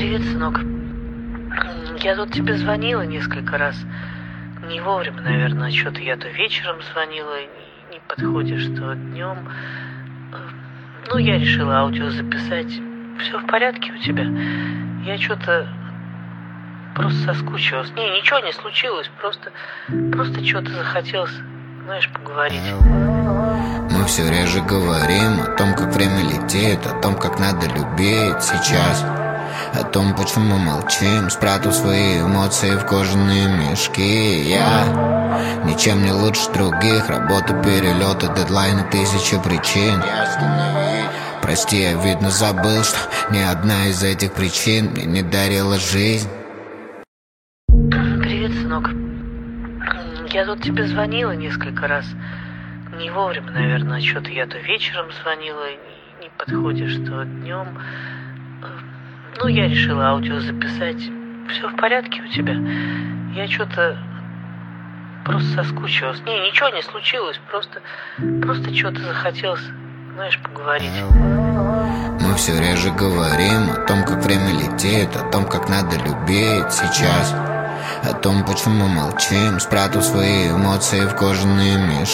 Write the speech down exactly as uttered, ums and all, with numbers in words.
Привет, сынок. Я тут тебе звонила несколько раз. Не вовремя, наверное, что-то я то вечером звонила, не, не подходишь, то днем. Ну, я решила аудио записать. Все в порядке у тебя? Я что-то просто соскучилась. Не, ничего не случилось, просто, просто что-то захотелось, знаешь, поговорить. Мы все реже говорим о том, как время летит, о том, как надо любить сейчас, о том, почему молчим, спрятав свои эмоции в кожаные мешки. Я ничем не лучше других, работа, перелеты, дедлайны, тысячи причин. Прости, я, видно, забыл, что ни одна из этих причин мне не дарила жизнь. Привет, сынок. Я тут тебе звонила несколько раз. Не вовремя, наверное, что-то я то вечером звонила, не, не подходишь, то днем. Ну, я решила аудио записать. Все в порядке у тебя? Я что-то просто соскучилась. Не, ничего не случилось, просто, просто что-то захотелось, знаешь, поговорить. Мы все реже говорим о том, как время летит, о том, как надо любить сейчас, о том, почему молчим, спрятав свои эмоции в кожаные мешки.